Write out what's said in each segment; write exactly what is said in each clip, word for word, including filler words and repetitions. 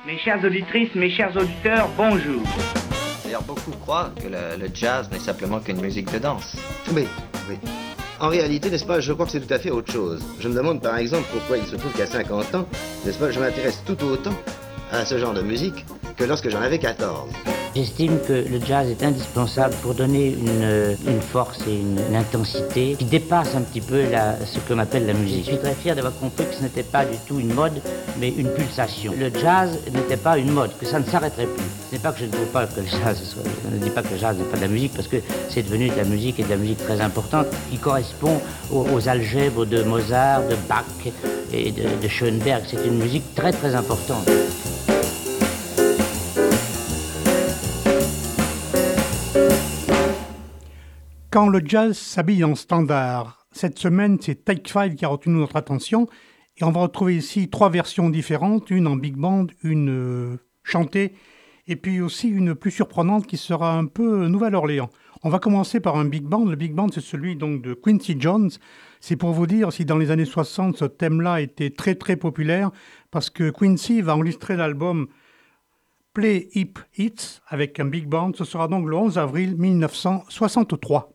Mes chères auditrices, mes chers auditeurs, bonjour. D'ailleurs, beaucoup croient que le, le jazz n'est simplement qu'une musique de danse. Oui, oui. En réalité, n'est-ce pas, je crois que c'est tout à fait autre chose. Je me demande par exemple pourquoi il se trouve qu'à cinquante ans, n'est-ce pas, je m'intéresse tout autant à ce genre de musique que lorsque j'en avais quatorze. J'estime que le jazz est indispensable pour donner une, une force et une, une intensité qui dépasse un petit peu la, ce qu'on appelle la musique. Je suis très fier d'avoir compris que ce n'était pas du tout une mode, mais une pulsation. Le jazz n'était pas une mode, que ça ne s'arrêterait plus. Ce n'est pas que je ne trouve pas que le jazz soit... Je ne dis pas que le jazz n'est pas de la musique, parce que c'est devenu de la musique et de la musique très importante, qui correspond aux, aux algèbres de Mozart, de Bach et de, de Schoenberg. C'est une musique très très importante. Quand le jazz s'habille en standard, cette semaine, c'est Take Five qui a retenu notre attention. Et on va retrouver ici trois versions différentes, une en big band, une euh, chantée, et puis aussi une plus surprenante qui sera un peu Nouvelle-Orléans. On va commencer par un big band. Le big band, c'est celui donc de Quincy Jones. C'est pour vous dire si dans les années soixante, ce thème-là était très très populaire, parce que Quincy va enregistrer l'album Play Hip Hits avec un big band. Ce sera donc le onze avril mille neuf cent soixante-trois.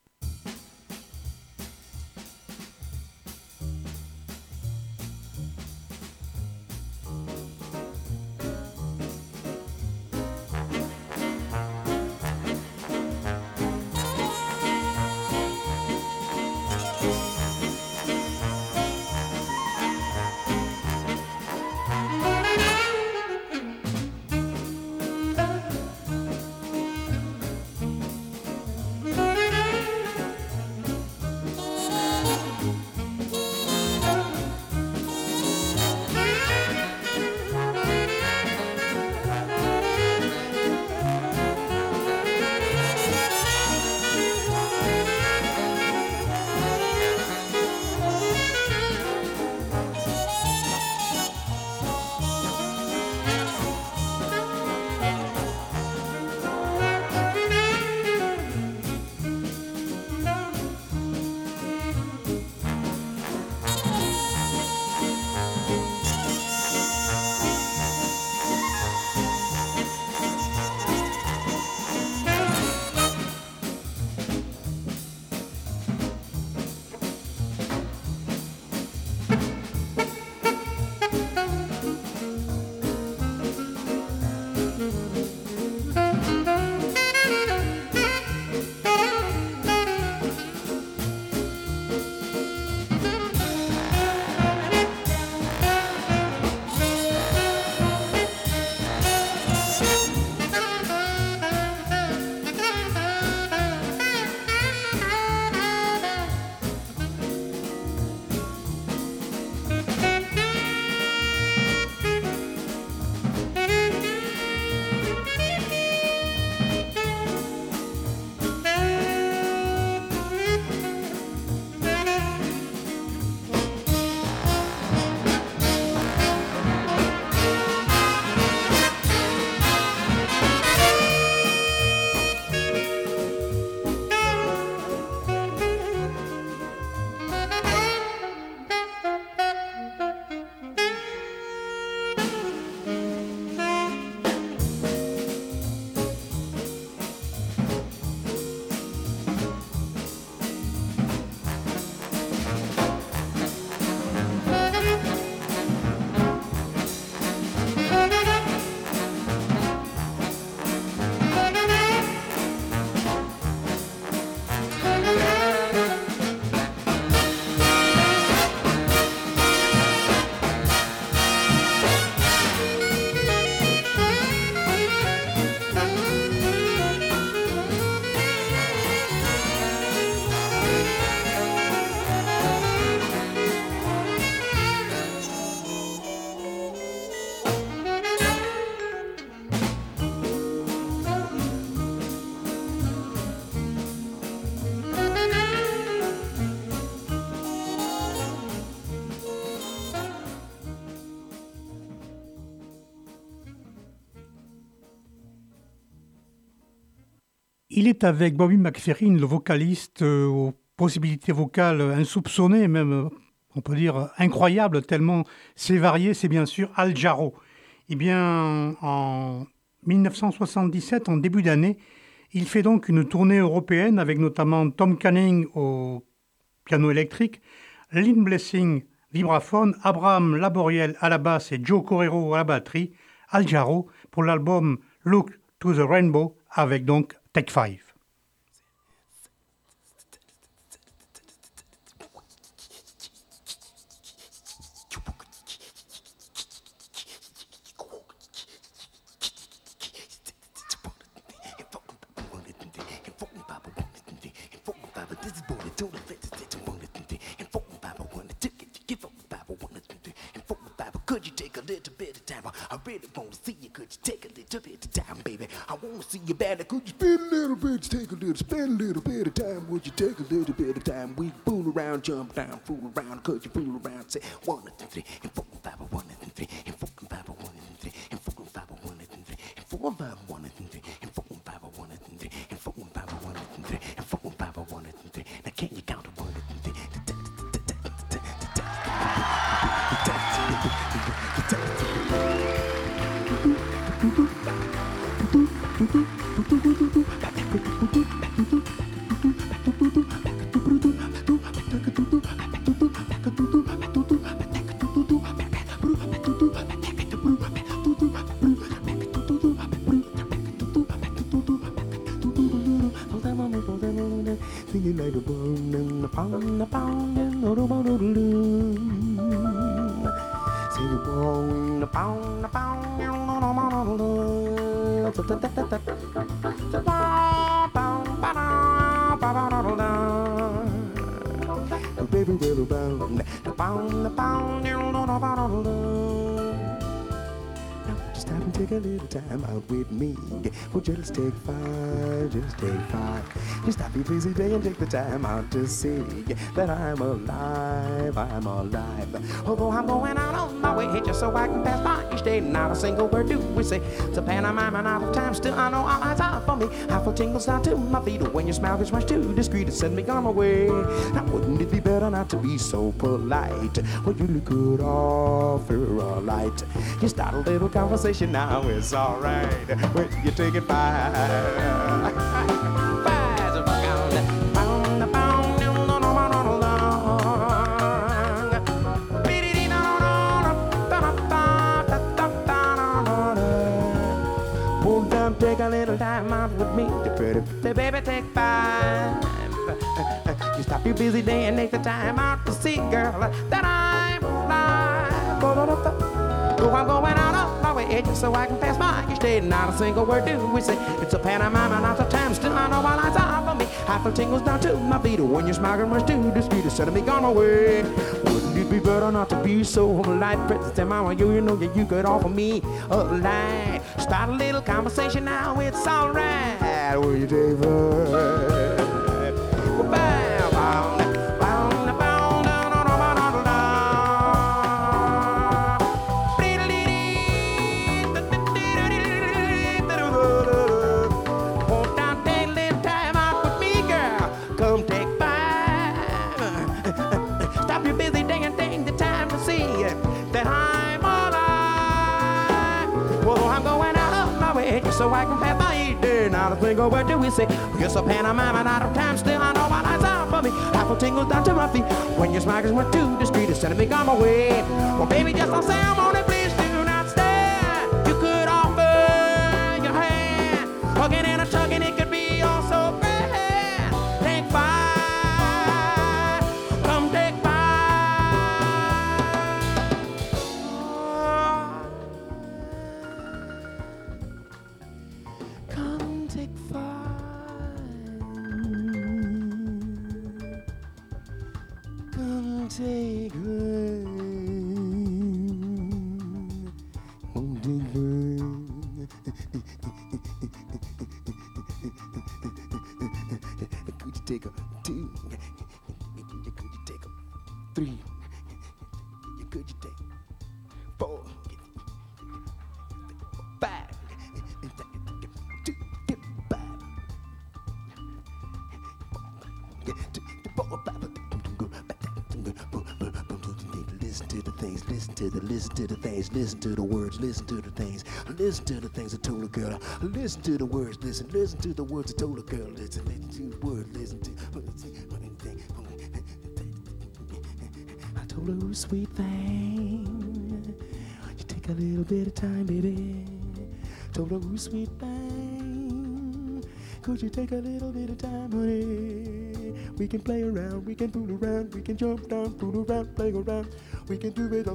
Il est avec Bobby McFerrin, le vocaliste euh, aux possibilités vocales insoupçonnées, même, euh, on peut dire, incroyables, tellement c'est varié, c'est bien sûr Al Jarreau. Eh bien, en dix-neuf cent soixante-dix-sept, en début d'année, il fait donc une tournée européenne avec notamment Tom Canning au piano électrique, Lynn Blessing vibraphone, Abraham Laboriel à la basse et Joe Correro à la batterie, Al Jarreau pour l'album Look to the Rainbow avec donc Take Five. Could you take a little bit of time? I really want to see you. Could you take a little bit of time, baby? I want to see you better. Could you spend a little bit, take a little, spend a little bit of time? Would you take a little bit of time? We fool around, jump down, fool around. Could you fool around? Say one and three, and four and five, one and three, and four and five, one and three, and four and five, one and three, and four and five, one and three, and four and five, one and three, and four and five, one and three, and four and five, one and three. Now can you count to one and three? Singing like a bone and a pound, a pound, and a pound, sing a bone, a pound, a pound, baby, little bound, a pound, a pound, just stop and take a little time out with me. Well, just take five, just take five. Just stop your busy day and take the time out to see that I'm alive, I'm alive. Although I'm going out on my way just so I can pass by each day, not a single word do we say. It's a pantomime and out of time, still I know all eyes are for me. I feel tingles down to my feet when your smile gets much too discreet to send me on my way. Now wouldn't it be better not to be so polite? Well, you could offer a light. You start a little conversation now, it's alright when you take it by. Take a little time out with me, pretty, pretty baby, take five. You stop your busy day and take the time out to see, girl, that I'm alive. Oh, I'm going out of my way just so I can pass by each day. Not a single word do we say. It's a pantomime and out of time, still I know all eyes are for me. I feel tingles down to my feet when you're smiling much too discreet to send me on my way. Wouldn't it be better not to be so polite? Princess and mama, you, you know that you could offer me a light. Start a little conversation now, it's alright. Will you take her? Bow, bow, bow, bow, down on my down, won't down, take a little time out with me, girl. Come take five. Stop your busy day and take the time to see that I'm alive. Well, I'm going out of my way just so I can pass by each day. Not a single word do we say. It's a pantomime and out of time, still I know my eyes are for me. I feel tingles down to my feet when your smile went too discreet to send me on my way. Well, baby, just don't say I'm on it, please do not stand. You could offer your hand, hugging and a tugging, it could be all so grand. Take five, come take five. Come take five. Come take her. Come take her. Could you take a two? Could you take a three? Could you take four? Five? Two, five. Listen to the thing. things, listen to the, listen to the things, listen to the words, listen to the things, listen to the things I told a girl, listen to the words, listen, listen to the words I told a girl, listen, listen to the words, listen to, I told her, ooh, sweet thing, you take a little bit of time, baby, told her, ooh, sweet thing, could you take a little bit of time, honey? We can play around, we can fool around, we can jump down, fool around, play around. We can do it.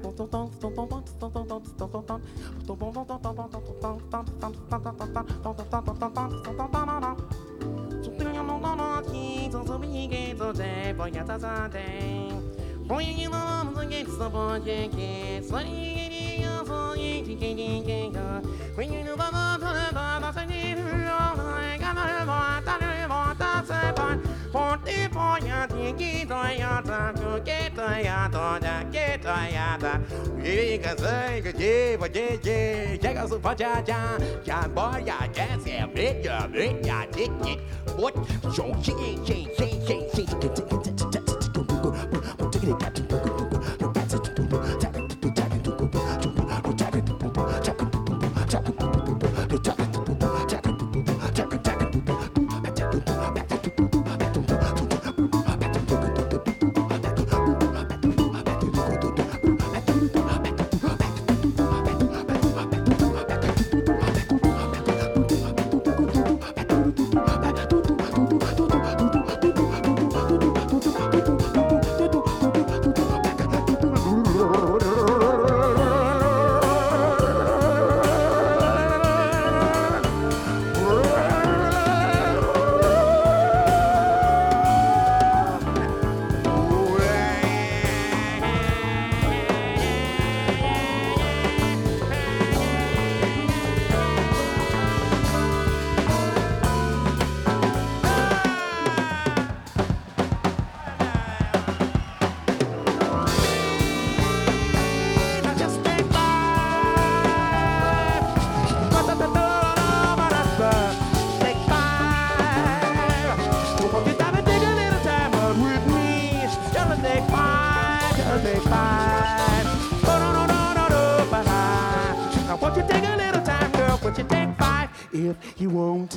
If you want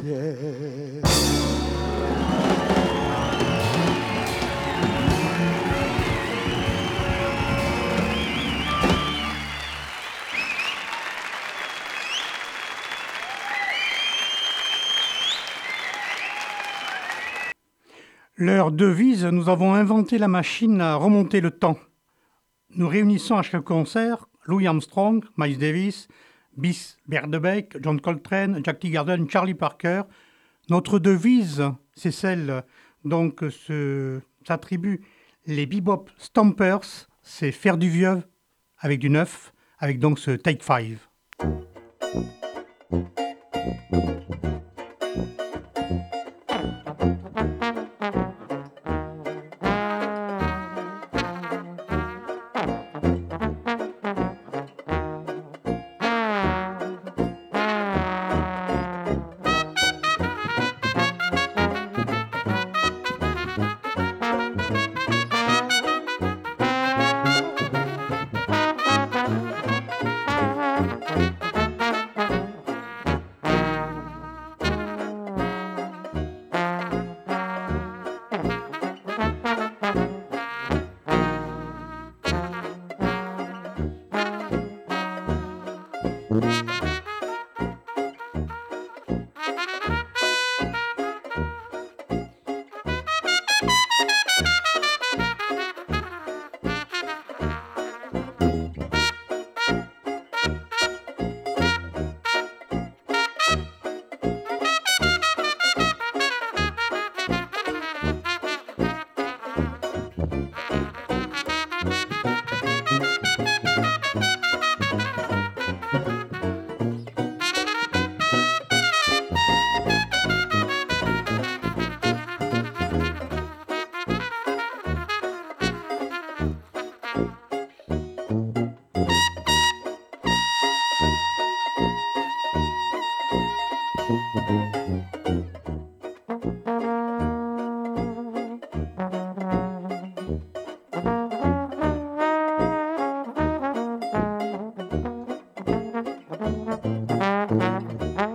it. Leur devise, nous avons inventé la machine à remonter le temps. Nous réunissons à chaque concert Louis Armstrong, Miles Davis, Bis Berdebek, John Coltrane, Jack Teagarden, Charlie Parker. Notre devise, c'est celle donc se, s'attribue les bebop stompers, c'est faire du vieux avec du neuf, avec donc ce Take Five. Thank you.